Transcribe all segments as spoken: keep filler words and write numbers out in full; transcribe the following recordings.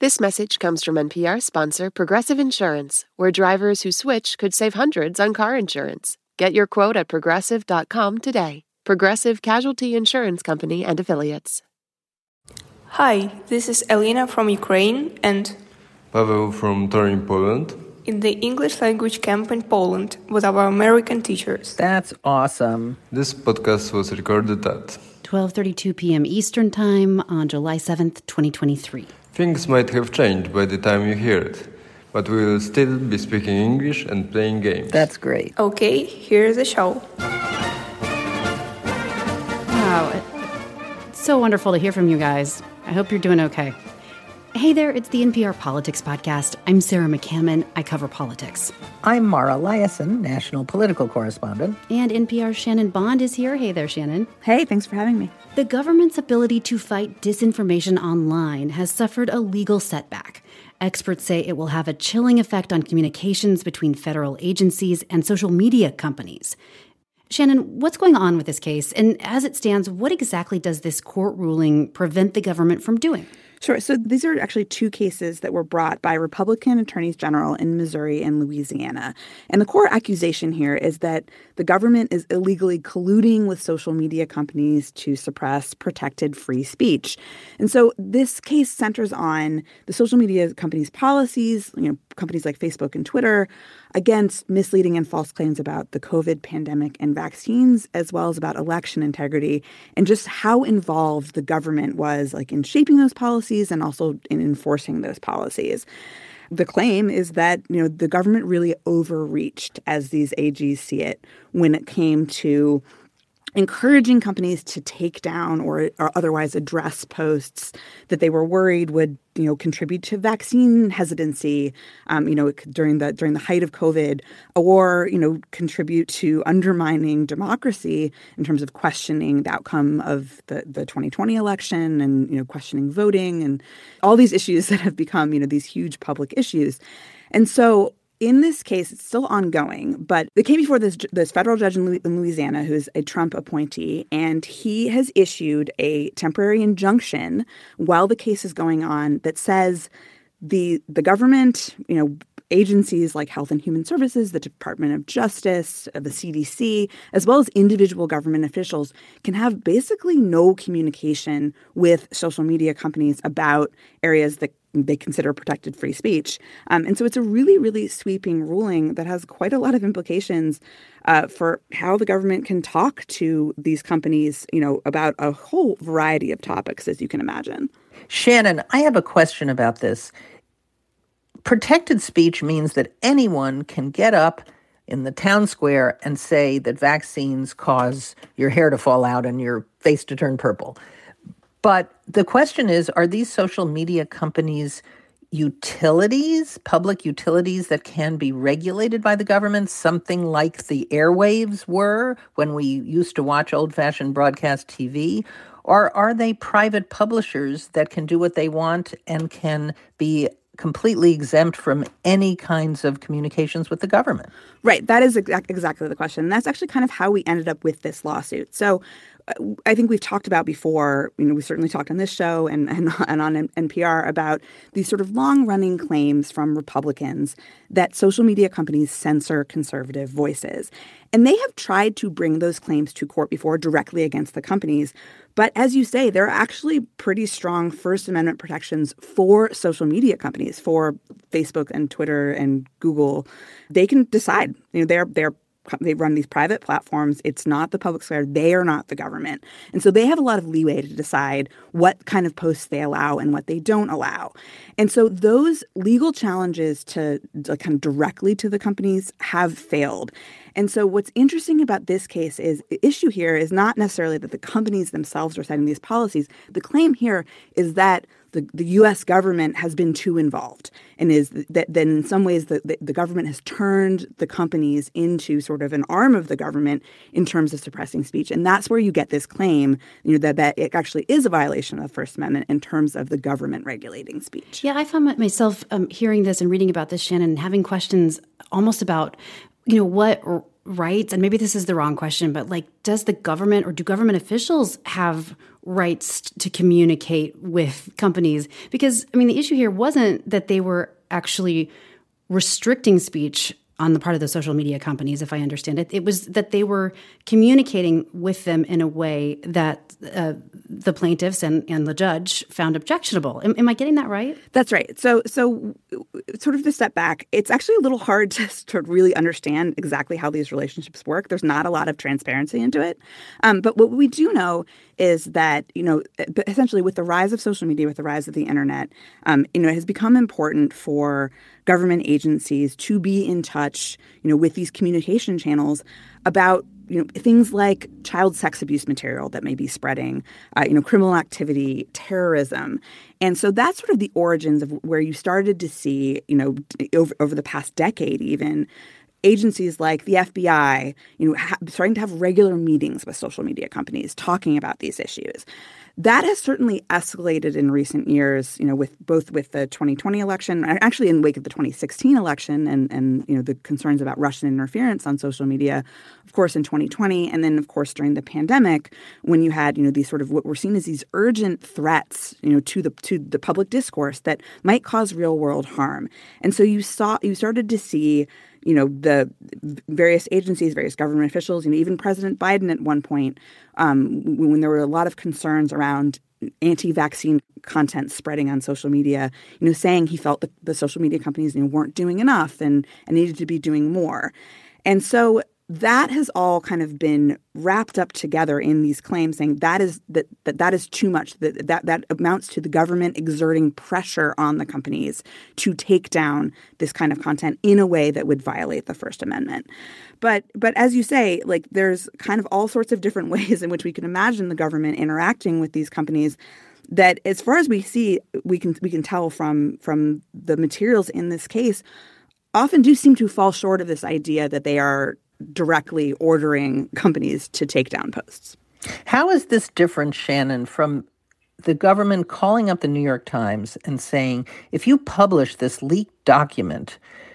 This message comes from N P R sponsor Progressive Insurance, where drivers who switch could save hundreds on car insurance. Get your quote at progressive dot com today. Progressive Casualty Insurance Company and Affiliates. Hi, this is Elena from Ukraine and Paweł from Toruń, Poland. In the English language camp in Poland with our American teachers. That's awesome. This podcast was recorded at twelve thirty-two p.m. Eastern Time on July seventh, twenty twenty-three. Things might have changed by the time you hear it, but we will still be speaking English and playing games. That's great. Okay, here's the show. Wow, it's so wonderful to hear from you guys. I hope you're doing okay. Hey there, it's the N P R Politics Podcast. I'm Sarah McCammon. I cover politics. I'm Mara Liasson, national political correspondent. And N P R's Shannon Bond is here. Hey there, Shannon. Hey, thanks for having me. The government's ability to fight disinformation online has suffered a legal setback. Experts say it will have a chilling effect on communications between federal agencies and social media companies. Shannon, what's going on with this case? And as it stands, what exactly does this court ruling prevent the government from doing? Sure. So these are actually two cases that were brought by Republican attorneys general in Missouri and Louisiana. And the core accusation here is that the government is illegally colluding with social media companies to suppress protected free speech. And so this case centers on the social media companies' policies, you know, companies like Facebook and Twitter, against misleading and false claims about the COVID pandemic and vaccines, as well as about election integrity, and just how involved the government was like in shaping those policies and also in enforcing those policies. The claim is that, you know, the government really overreached, as these A Gs see it, when it came to encouraging companies to take down or, or otherwise address posts that they were worried would, you know, contribute to vaccine hesitancy, um, you know, during the during the height of COVID, or, you know, contribute to undermining democracy in terms of questioning the outcome of the, the twenty twenty election and, you know, questioning voting and all these issues that have become, you know, these huge public issues. And so in this case, it's still ongoing, but it came before this this federal judge in Louisiana, who's a Trump appointee, and he has issued a temporary injunction while the case is going on that says the the government, you know, agencies like Health and Human Services, the Department of Justice, the C D C, as well as individual government officials can have basically no communication with social media companies about areas that they consider protected free speech. Um, and so it's a really, really sweeping ruling that has quite a lot of implications uh, for how the government can talk to these companies, you know, about a whole variety of topics, as you can imagine. Shannon, I have a question about this. Protected speech means that anyone can get up in the town square and say that vaccines cause your hair to fall out and your face to turn purple. But the question is, are these social media companies utilities, public utilities that can be regulated by the government, something like the airwaves were when we used to watch old-fashioned broadcast T V? Or are they private publishers that can do what they want and can be completely exempt from any kinds of communications with the government? Right. That is exa- exactly the question. And that's actually kind of how we ended up with this lawsuit. So I think we've talked about before, you know, we certainly talked on this show and, and, and on N P R about these sort of long-running claims from Republicans that social media companies censor conservative voices. And they have tried to bring those claims to court before directly against the companies. But as you say, there are actually pretty strong First Amendment protections for social media companies, for Facebook and Twitter and Google. They can decide, you know, they're they're they run these private platforms. It's not the public sphere. They are not the government. And so they have a lot of leeway to decide what kind of posts they allow and what they don't allow. And so those legal challenges to, to kind of directly to the companies have failed. And so what's interesting about this case is the issue here is not necessarily that the companies themselves are setting these policies. The claim here is that the, the U S government has been too involved and is that, that in some ways the, the, the government has turned the companies into sort of an arm of the government in terms of suppressing speech. And that's where you get this claim, you know, that, that it actually is a violation of the First Amendment in terms of the government regulating speech. Yeah, I found myself um, hearing this and reading about this, Shannon, having questions almost about, you know, what rights? And maybe this is the wrong question, but like, does the government or do government officials have rights to communicate with companies? Because, I mean, the issue here wasn't that they were actually restricting speech on the part of the social media companies, if I understand it. It was that they were communicating with them in a way that uh, the plaintiffs and, and the judge found objectionable. Am, am I getting that right? That's right. So, so sort of to step back, it's actually a little hard to, to really understand exactly how these relationships work. There's not a lot of transparency into it. Um, but what we do know is that, you know, essentially with the rise of social media, with the rise of the internet, um, you know, it has become important for government agencies to be in touch, you know, with these communication channels about, you know, things like child sex abuse material that may be spreading, uh, you know, criminal activity, terrorism. And so that's sort of the origins of where you started to see, you know, over, over the past decade even, agencies like the F B I, you know, ha- starting to have regular meetings with social media companies talking about these issues. That has certainly escalated in recent years, you know, with both with the twenty twenty election, actually in the wake of the twenty sixteen election and, and you know, the concerns about Russian interference on social media, of course, in twenty twenty. And then, of course, during the pandemic, when you had, you know, these sort of what were seen as these urgent threats, you know, to the to the public discourse that might cause real world harm. And so you saw you started to see, you know, the various agencies, various government officials, you know, even President Biden at one point, um, when there were a lot of concerns around anti-vaccine content spreading on social media, you know, saying he felt that the social media companies, you know, weren't doing enough and, and needed to be doing more. And so that has all kind of been wrapped up together in these claims saying that is that that, that is too much, that, that that amounts to the government exerting pressure on the companies to take down this kind of content in a way that would violate the First Amendment. But but as you say, like there's kind of all sorts of different ways in which we can imagine the government interacting with these companies that, as far as we see, we can we can tell from from the materials in this case, often do seem to fall short of this idea that they are directly ordering companies to take down posts. How is this different, Shannon, from the government calling up the New York Times and saying, if you publish this leaked document,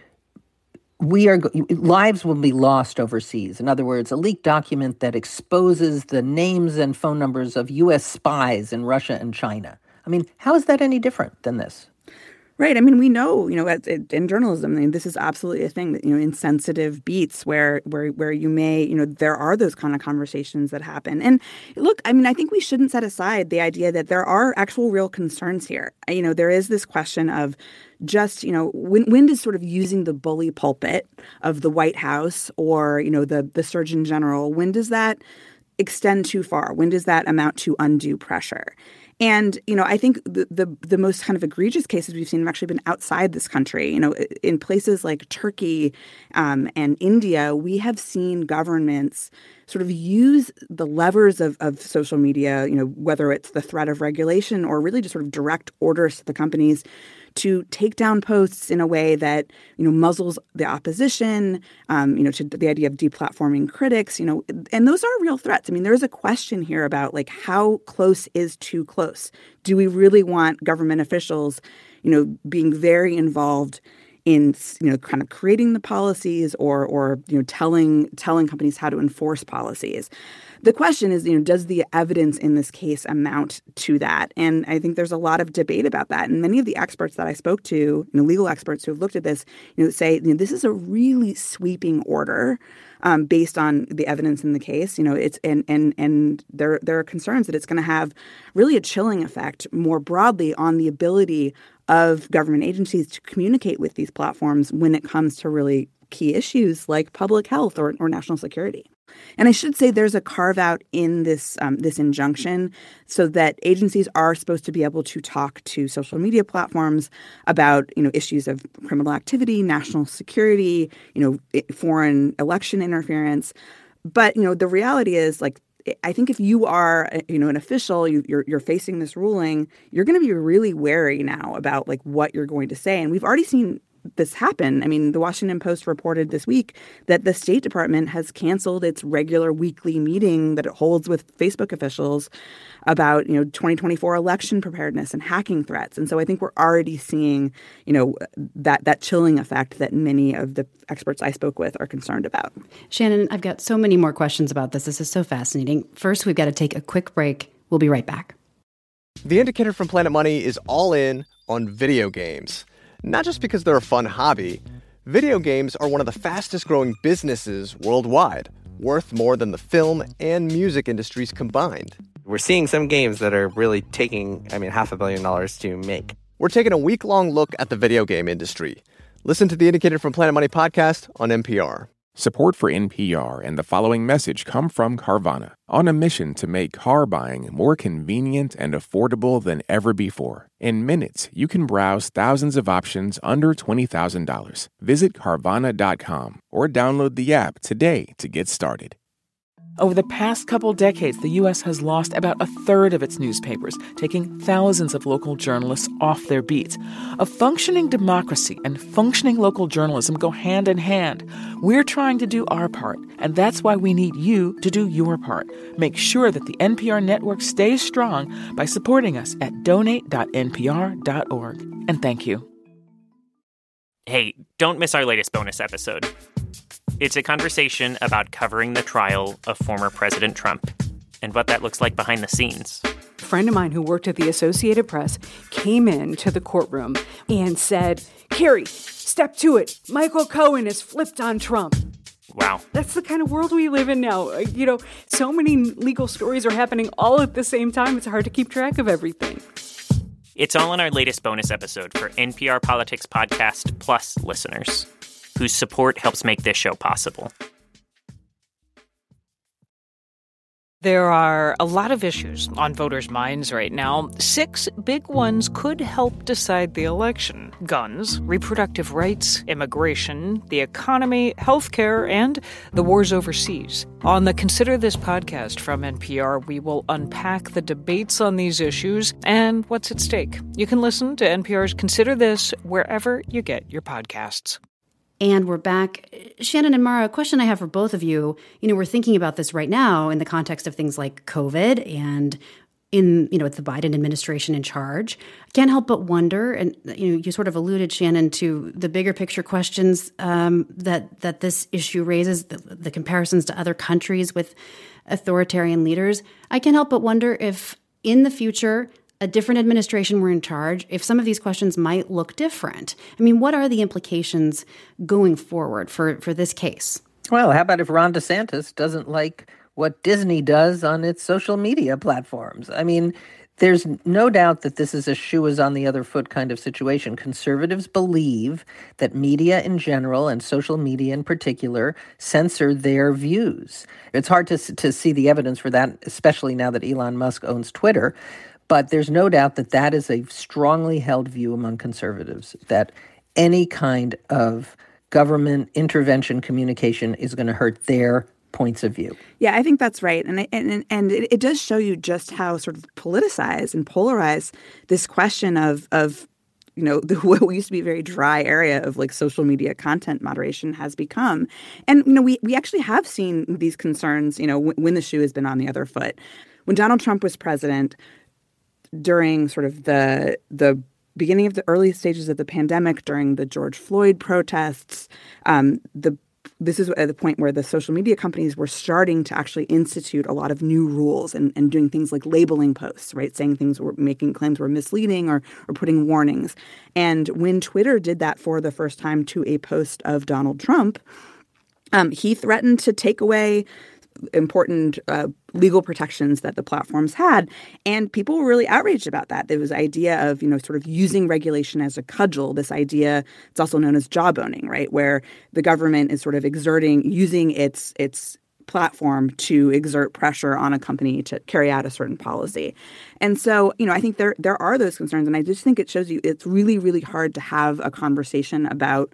we are lives will be lost overseas? In other words, a leaked document that exposes the names and phone numbers of U S spies in Russia and China. I mean, how is that any different than this? Right. I mean, we know, you know, in journalism, I mean, this is absolutely a thing that, you know, in sensitive beats where where where you may, you know, there are those kind of conversations that happen. And look, I mean, I think we shouldn't set aside the idea that there are actual real concerns here. You know, there is this question of just, you know, when when does sort of using the bully pulpit of the White House or, you know, the the Surgeon General, when does that extend too far? When does that amount to undue pressure? And, you know, I think the, the the most kind of egregious cases we've seen have actually been outside this country. You know, in places like Turkey um, and India, we have seen governments sort of use the levers of, of social media, you know, whether it's the threat of regulation or really just sort of direct orders to the companies to take down posts in a way that, you know, muzzles the opposition, um, you know, to the idea of deplatforming critics, you know, and those are real threats. I mean, there's a question here about like how close is too close? Do we really want government officials, you know, being very involved in, you know, kind of creating the policies or, or, you know, telling telling companies how to enforce policies? The question is, you know, does the evidence in this case amount to that? And I think there's a lot of debate about that. And many of the experts that I spoke to, you know, legal experts who have looked at this, you know, say, you know, this is a really sweeping order um, based on the evidence in the case. You know, it's and and and there there are concerns that it's going to have really a chilling effect more broadly on the ability of government agencies to communicate with these platforms when it comes to really key issues like public health or, or national security. And I should say there's a carve out in this um, this injunction so that agencies are supposed to be able to talk to social media platforms about, you know, issues of criminal activity, national security, you know, foreign election interference. But, you know, the reality is, like, I think if you are, you know, an official, you, you're you're facing this ruling, you're going to be really wary now about like what you're going to say. And we've already seen this happen. I mean, the Washington Post reported this week that the State Department has canceled its regular weekly meeting that it holds with Facebook officials about, you know, twenty twenty-four election preparedness and hacking threats. And so I think we're already seeing, you know, that that chilling effect that many of the experts I spoke with are concerned about. Shannon, I've got so many more questions about this. This is so fascinating. First, we've got to take a quick break. We'll be right back. The Indicator from Planet Money is all in on video games. Not just because they're a fun hobby. Video games are one of the fastest growing businesses worldwide, worth more than the film and music industries combined. We're seeing some games that are really taking, I mean, half a billion dollars to make. We're taking a week-long look at the video game industry. Listen to the Indicator from Planet Money podcast on N P R. Support for N P R and the following message come from Carvana, on a mission to make car buying more convenient and affordable than ever before. In minutes, you can browse thousands of options under twenty thousand dollars. Visit Carvana dot com or download the app today to get started. Over the past couple decades, the U S has lost about a third of its newspapers, taking thousands of local journalists off their beats. A functioning democracy and functioning local journalism go hand in hand. We're trying to do our part, and that's why we need you to do your part. Make sure that the N P R network stays strong by supporting us at donate dot n p r dot org. And thank you. Hey, don't miss our latest bonus episode. It's a conversation about covering the trial of former President Trump and what that looks like behind the scenes. A friend of mine who worked at the Associated Press came into the courtroom and said, "Carrie, step to it. Michael Cohen has flipped on Trump." Wow. That's the kind of world we live in now. You know, so many legal stories are happening all at the same time. It's hard to keep track of everything. It's all in our latest bonus episode for N P R Politics Podcast Plus listeners, whose support helps make this show possible. There are a lot of issues on voters' minds right now. Six big ones could help decide the election: guns, reproductive rights, immigration, the economy, healthcare, and the wars overseas. On the Consider This podcast from N P R, we will unpack the debates on these issues and what's at stake. You can listen to N P R's Consider This wherever you get your podcasts. And we're back. Shannon and Mara, a question I have for both of you. You know, we're thinking about this right now in the context of things like COVID and in, you know, with the Biden administration in charge. I can't help but wonder, and you know, you sort of alluded, Shannon, to the bigger picture questions um, that that this issue raises, the, the comparisons to other countries with authoritarian leaders. I can't help but wonder if in the future a different administration were in charge, if some of these questions might look different. I mean, what are the implications going forward for, for this case? Well, how about if Ron DeSantis doesn't like what Disney does on its social media platforms? I mean, there's no doubt that this is a shoe is on the other foot kind of situation. Conservatives believe that media in general and social media in particular censor their views. It's hard to, to see the evidence for that, especially now that Elon Musk owns Twitter. But there's no doubt that that is a strongly held view among conservatives, that any kind of government intervention communication is going to hurt their points of view. Yeah, I think that's right. And and and it, it does show you just how sort of politicized and polarized this question of, of you know, the, what used to be a very dry area of like social media content moderation has become. And, you know, we, we actually have seen these concerns, you know, w- when the shoe has been on the other foot. When Donald Trump was president, during sort of the the beginning of the early stages of the pandemic, during the George Floyd protests, um, the this is at the point where the social media companies were starting to actually institute a lot of new rules and, and doing things like labeling posts, right? Saying things were making claims were misleading or or putting warnings. And when Twitter did that for the first time to a post of Donald Trump, um, he threatened to take away important uh, legal protections that the platforms had. And people were really outraged about that. There was the idea of, you know, sort of using regulation as a cudgel, this idea, it's also known as jawboning, right, where the government is sort of exerting, using its its platform to exert pressure on a company to carry out a certain policy. And so, you know, I think there there are those concerns. And I just think it shows you it's really, really hard to have a conversation about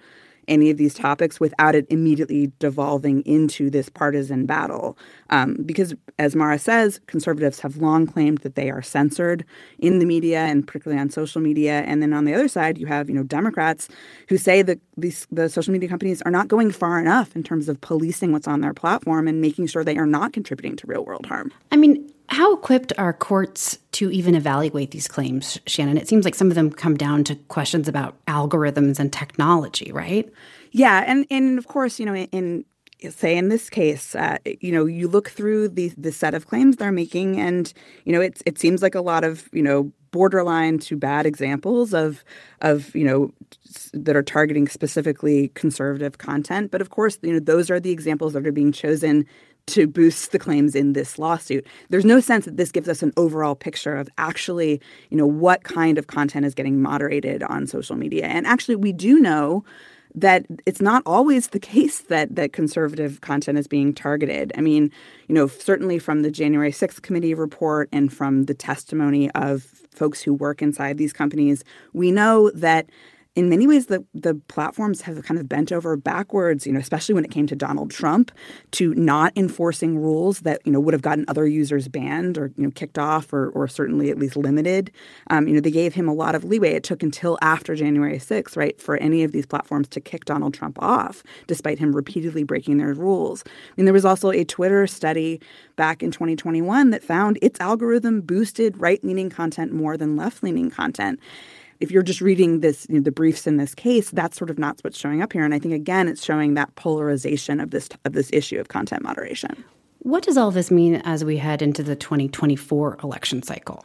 any of these topics without it immediately devolving into this partisan battle. Um, because, as Mara says, conservatives have long claimed that they are censored in the media and particularly on social media. And then on the other side, you have, you know, Democrats who say that these the social media companies are not going far enough in terms of policing what's on their platform and making sure they are not contributing to real world harm. I mean, how equipped are courts to even evaluate these claims, Shannon? It seems like some of them come down to questions about algorithms and technology, right? Yeah. And, and of course, you know, in, in say in this case, uh, you know, you look through the the set of claims they're making and, you know, it, it seems like a lot of, you know, borderline to bad examples of, of, you know, that are targeting specifically conservative content. But of course, you know, those are the examples that are being chosen to boost the claims in this lawsuit. There's no sense that this gives us an overall picture of actually, you know, what kind of content is getting moderated on social media. And actually, we do know that it's not always the case that that conservative content is being targeted. I mean, you know, certainly from the January sixth committee report and from the testimony of folks who work inside these companies, we know that in many ways, the, the platforms have kind of bent over backwards, you know, especially when it came to Donald Trump, to not enforcing rules that, you know, would have gotten other users banned or, you know, kicked off or, or certainly at least limited. Um, you know, they gave him a lot of leeway. It took until after January sixth, right, for any of these platforms to kick Donald Trump off, despite him repeatedly breaking their rules. I mean, there was also a Twitter study back in twenty twenty-one that found its algorithm boosted right-leaning content more than left-leaning content. If you're just reading this, you know, the briefs in this case, that's sort of not what's showing up here. And I think, again, it's showing that polarization of this of this issue of content moderation. What does all this mean as we head into the twenty twenty-four election cycle?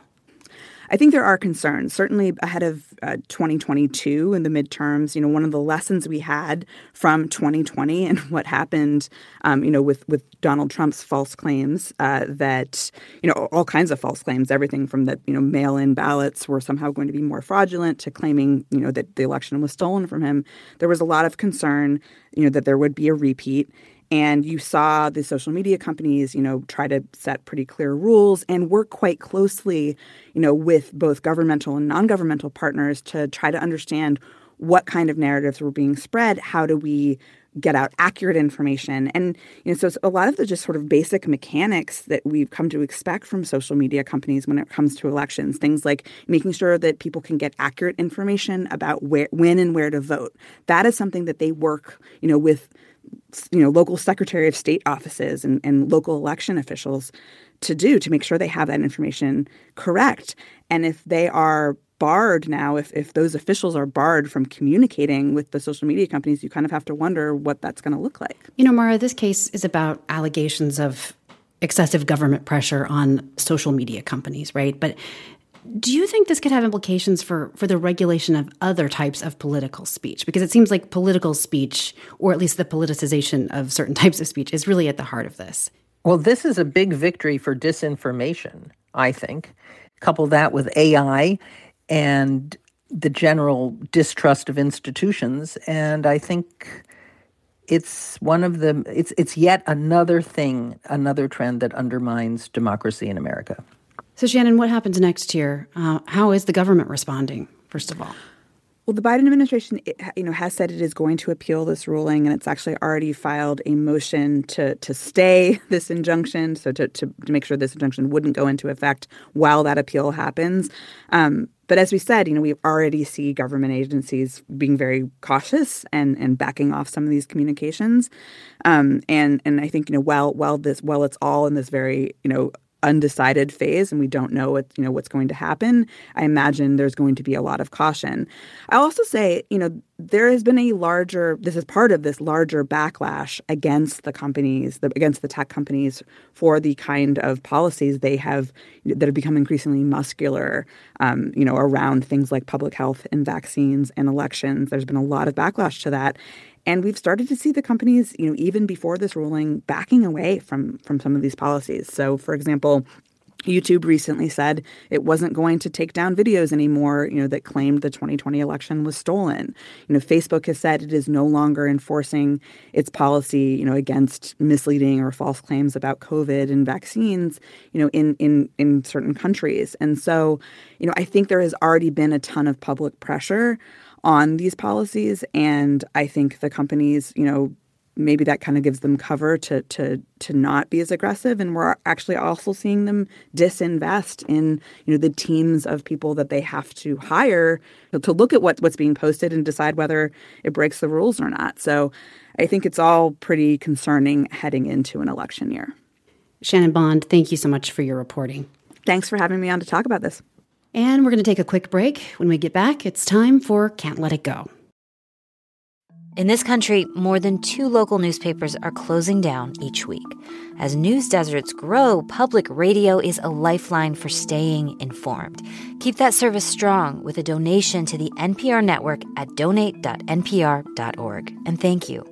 I think there are concerns, certainly ahead of uh, twenty twenty-two and the midterms. You know, one of the lessons we had from twenty twenty and what happened, um, you know, with, with Donald Trump's false claims uh, that, you know, all kinds of false claims, everything from that, you know, mail-in ballots were somehow going to be more fraudulent to claiming, you know, that the election was stolen from him. There was a lot of concern, you know, that there would be a repeat. And you saw the social media companies, you know, try to set pretty clear rules and work quite closely, you know, with both governmental and non-governmental partners to try to understand what kind of narratives were being spread. How do we get out accurate information? And, you know, so it's a lot of the just sort of basic mechanics that we've come to expect from social media companies when it comes to elections, things like making sure that people can get accurate information about where, when and where to vote. That is something that they work, you know, with you know, local Secretary of State offices and, and local election officials to do to make sure they have that information correct. And if they are barred now, if, if those officials are barred from communicating with the social media companies, you kind of have to wonder what that's going to look like. You know, Mara, this case is about allegations of excessive government pressure on social media companies, right? But do you think this could have implications for, for the regulation of other types of political speech? Because it seems like political speech, or at least the politicization of certain types of speech, is really at the heart of this. Well, this is a big victory for disinformation, I think. Couple that with A I and the general distrust of institutions, and I think it's one of the it's it's yet another thing, another trend that undermines democracy in America. So, Shannon, what happens next here? Uh, how is the government responding, first of all? Well, the Biden administration, you know, has said it is going to appeal this ruling, and it's actually already filed a motion to to stay this injunction, so to, to, to make sure this injunction wouldn't go into effect while that appeal happens. Um, but as we said, you know, we already see government agencies being very cautious and, and backing off some of these communications. Um, and and I think, you know, while while this while it's all in this very, you know, undecided phase and we don't know what, you know, what's going to happen, I imagine there's going to be a lot of caution. I'll also say, you know, there has been a larger, this is part of this larger backlash against the companies, the, against the tech companies for the kind of policies they have that have become increasingly muscular, um, you know, around things like public health and vaccines and elections. There's been a lot of backlash to that. And we've started to see the companies, you know, even before this ruling, backing away from, from some of these policies. So, for example, YouTube recently said it wasn't going to take down videos anymore, you know, that claimed the twenty twenty election was stolen. You know, Facebook has said it is no longer enforcing its policy, you know, against misleading or false claims about COVID and vaccines, you know, in in in certain countries. And so, you know, I think there has already been a ton of public pressure on these policies, and I think the companies, you know, maybe that kind of gives them cover to to to not be as aggressive. And we're actually also seeing them disinvest in, you know, the teams of people that they have to hire to look at what, what's being posted and decide whether it breaks the rules or not. So I think it's all pretty concerning heading into an election year. Shannon Bond, thank you so much for your reporting. Thanks for having me on to talk about this. And we're going to take a quick break. When we get back, it's time for Can't Let It Go. In this country, more than two local newspapers are closing down each week. As news deserts grow, public radio is a lifeline for staying informed. Keep that service strong with a donation to the N P R network at donate dot n p r dot org. And thank you.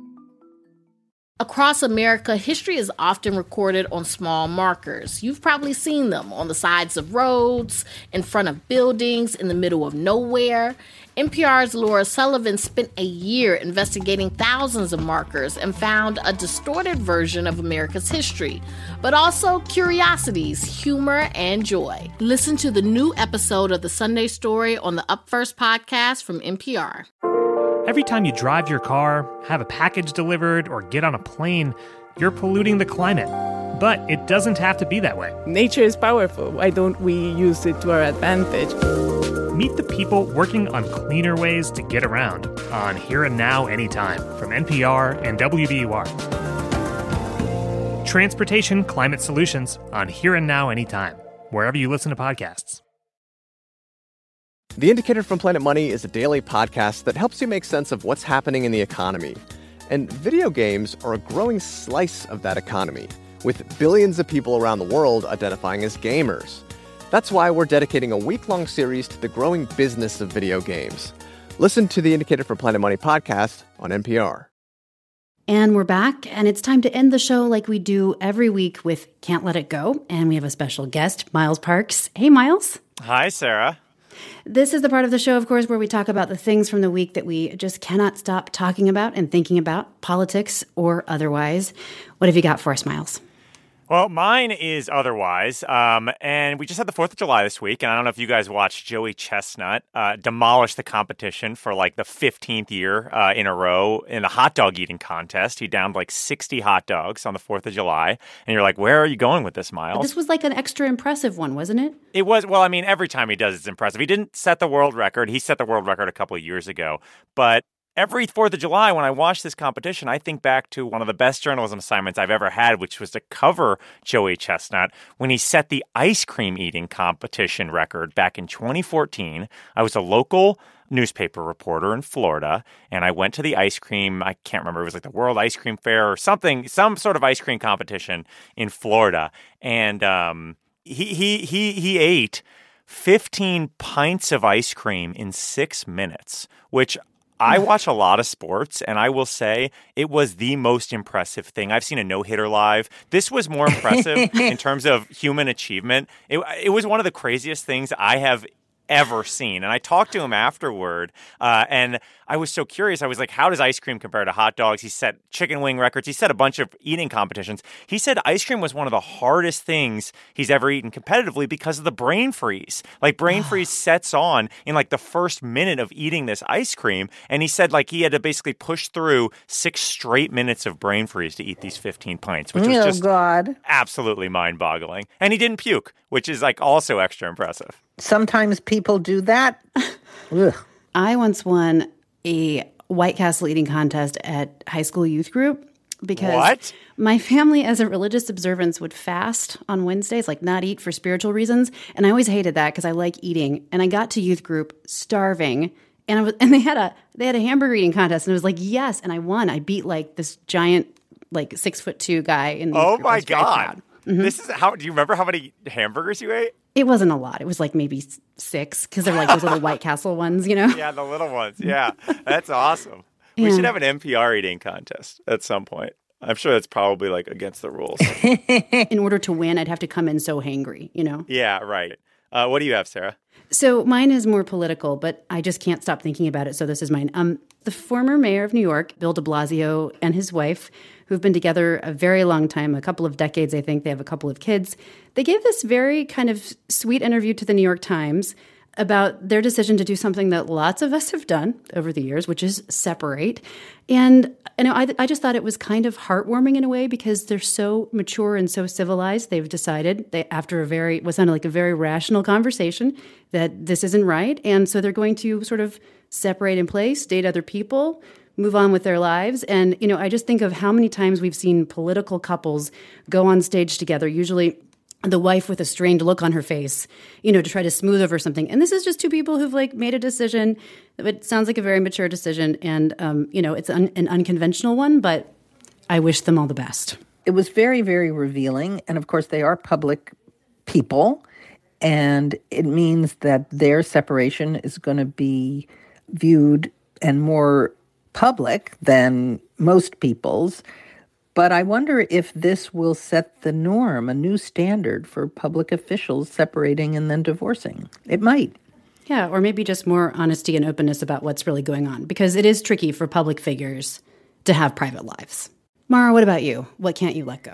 Across America, history is often recorded on small markers. You've probably seen them on the sides of roads, in front of buildings, in the middle of nowhere. N P R's Laura Sullivan spent a year investigating thousands of markers and found a distorted version of America's history, but also curiosities, humor, and joy. Listen to the new episode of The Sunday Story on the Up First podcast from N P R. Every time you drive your car, have a package delivered, or get on a plane, you're polluting the climate. But it doesn't have to be that way. Nature is powerful. Why don't we use it to our advantage? Meet the people working on cleaner ways to get around on Here and Now Anytime from N P R and W B U R. Transportation Climate Solutions on Here and Now Anytime, wherever you listen to podcasts. The Indicator from Planet Money is a daily podcast that helps you make sense of what's happening in the economy. And video games are a growing slice of that economy, with billions of people around the world identifying as gamers. That's why we're dedicating a week-long series to the growing business of video games. Listen to the Indicator from Planet Money podcast on N P R. And we're back, and it's time to end the show like we do every week with Can't Let It Go. And we have a special guest, Miles Parks. Hey, Miles. Hi, Sarah. This is the part of the show, of course, where we talk about the things from the week that we just cannot stop talking about and thinking about, politics or otherwise. What have you got for us, Miles? Well, mine is otherwise, um, and we just had the fourth of July this week, and I don't know if you guys watched Joey Chestnut uh, demolish the competition for like the fifteenth year uh, in a row in a hot dog eating contest. He downed like sixty hot dogs on the fourth of July, and you're like, where are you going with this, Miles? This was like an extra impressive one, wasn't it? It was. Well, I mean, every time he does, it's impressive. He didn't set the world record. He set the world record a couple of years ago, but every fourth of July, when I watch this competition, I think back to one of the best journalism assignments I've ever had, which was to cover Joey Chestnut when he set the ice cream eating competition record back in twenty fourteen. I was a local newspaper reporter in Florida, and I went to the ice cream, I can't remember, it was like the World Ice Cream Fair or something, some sort of ice cream competition in Florida. And um, he he he he ate fifteen pints of ice cream in six minutes, which I watch a lot of sports, and I will say it was the most impressive thing. I've seen a no-hitter live. This was more impressive in terms of human achievement. It, it was one of the craziest things I have ever seen. And I talked to him afterward, uh, and I was so curious. I was like, how does ice cream compare to hot dogs? He set chicken wing records. He set a bunch of eating competitions. He said ice cream was one of the hardest things he's ever eaten competitively because of the brain freeze. Like, brain freeze sets on in like the first minute of eating this ice cream. And he said like he had to basically push through six straight minutes of brain freeze to eat these fifteen pints, which was oh, just God. absolutely mind-boggling. And he didn't puke, which is like also extra impressive. Sometimes people do that. I once won a White Castle eating contest at high school youth group because what? my family, as a religious observance, would fast on Wednesdays, like not eat for spiritual reasons. And I always hated that because I like eating. And I got to youth group starving, and I was, and they had a they had a hamburger eating contest, and it was like, yes, and I won. I beat like this giant, like six foot two guy in the youth Oh group. my God. Mm-hmm. This is how, do you remember how many hamburgers you ate? It wasn't a lot. It was like maybe six because they're like those little White Castle ones, you know? Yeah, the little ones. Yeah, that's awesome. We Yeah. should have an N P R eating contest at some point. I'm sure that's probably like against the rules. In order to win, I'd have to come in so hangry, you know? Yeah, right. Uh, what do you have, Sarah? So mine is more political, but I just can't stop thinking about it, so this is mine. Um, the former mayor of New York, Bill de Blasio, and his wife, who've been together a very long time, a couple of decades, I think. They have a couple of kids. They gave this very kind of sweet interview to the New York Times about their decision to do something that lots of us have done over the years, which is separate. And you know, I, I just thought it was kind of heartwarming in a way because they're so mature and so civilized. They've decided, they, after a very, what sounded like a very rational conversation, that this isn't right. And so they're going to sort of separate in place, date other people, move on with their lives. And, you know, I just think of how many times we've seen political couples go on stage together, usually the wife with a strained look on her face, you know, to try to smooth over something. And this is just two people who've like made a decision. It sounds like a very mature decision. And, um, you know, it's un- an unconventional one, but I wish them all the best. It was very, very revealing. And of course, they are public people. And it means that their separation is going to be viewed and more public than most people's. But I wonder if this will set the norm, a new standard for public officials separating and then divorcing. It might. Yeah, or maybe just more honesty and openness about what's really going on, because it is tricky for public figures to have private lives. Mara, what about you? What can't you let go?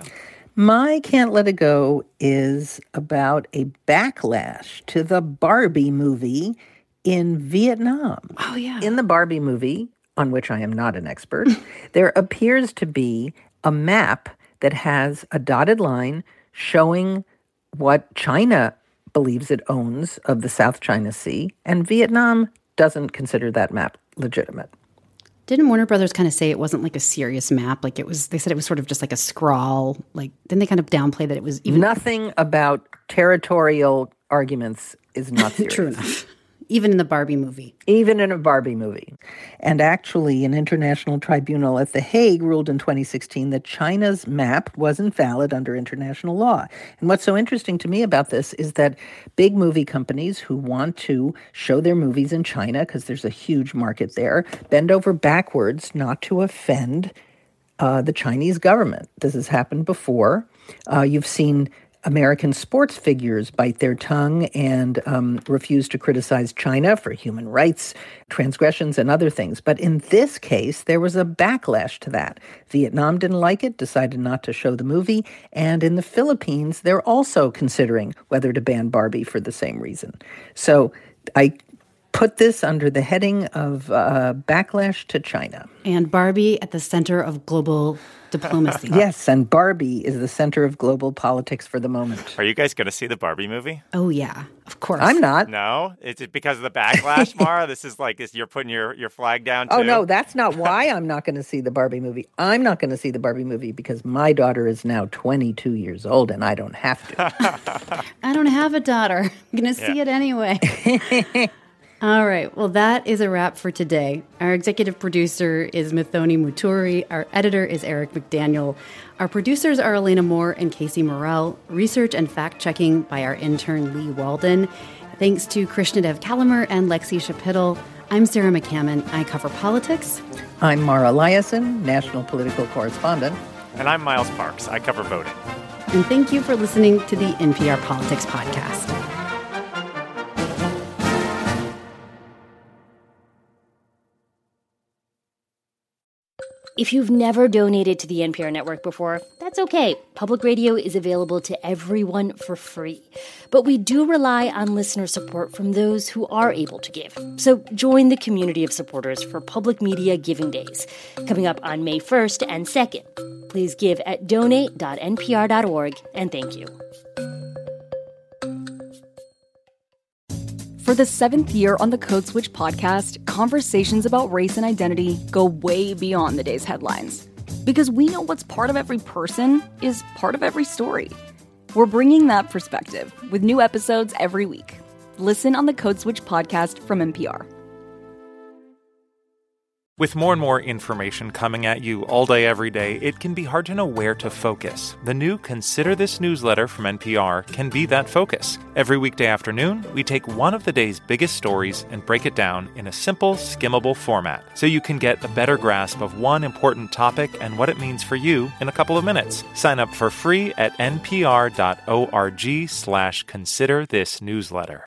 My can't let it go is about a backlash to the Barbie movie in Vietnam. Oh, yeah. In the Barbie movie, on which I am not an expert, there appears to be a map that has a dotted line showing what China believes it owns of the South China Sea, and Vietnam doesn't consider that map legitimate. Didn't Warner Brothers kind of say it wasn't like a serious map? Like it was, they said it was sort of just like a scrawl. Like, didn't they kind of downplay that it was even... Nothing about territorial arguments is not serious. True enough. Even in the Barbie movie. Even in a Barbie movie. And actually, an international tribunal at The Hague ruled in twenty sixteen that China's map wasn't valid under international law. And what's so interesting to me about this is that big movie companies who want to show their movies in China, because there's a huge market there, bend over backwards not to offend uh, the Chinese government. This has happened before. Uh, you've seen American sports figures bite their tongue and um, refuse to criticize China for human rights transgressions and other things. But in this case, there was a backlash to that. Vietnam didn't like it, decided not to show the movie. And in the Philippines, they're also considering whether to ban Barbie for the same reason. So I put this under the heading of uh, backlash to China. And Barbie at the center of global diplomacy. Yes, and Barbie is the center of global politics for the moment. Are you guys going to see the Barbie movie? Oh, yeah, of course. I'm not. No? Is it because of the backlash, Mara? This is like, this, you're putting your, your flag down, too? Oh, no, that's not why I'm not going to see the Barbie movie. I'm not going to see the Barbie movie because my daughter is now twenty-two years old and I don't have to. I don't have a daughter. I'm going to see Yeah. it anyway. All right. Well, that is a wrap for today. Our executive producer is Mithoni Muturi. Our editor is Eric McDaniel. Our producers are Elena Moore and Casey Morrell. Research and fact-checking by our intern, Lee Walden. Thanks to Krishnadev Kalamer and Lexi Shapitl. I'm Sarah McCammon. I cover politics. I'm Mara Liasson, national political correspondent. And I'm Miles Parks. I cover voting. And thank you for listening to the N P R Politics Podcast. If you've never donated to the N P R network before, that's okay. Public radio is available to everyone for free. But we do rely on listener support from those who are able to give. So join the community of supporters for Public Media Giving Days, coming up on May first and second. Please give at donate dot n p r dot org, and thank you. For the seventh year on the Code Switch podcast, conversations about race and identity go way beyond the day's headlines. Because we know what's part of every person is part of every story. We're bringing that perspective with new episodes every week. Listen on the Code Switch podcast from N P R. With more and more information coming at you all day, every day, it can be hard to know where to focus. The new Consider This newsletter from N P R can be that focus. Every weekday afternoon, we take one of the day's biggest stories and break it down in a simple, skimmable format, so you can get a better grasp of one important topic and what it means for you in a couple of minutes. Sign up for free at npr.org slash consider this newsletter.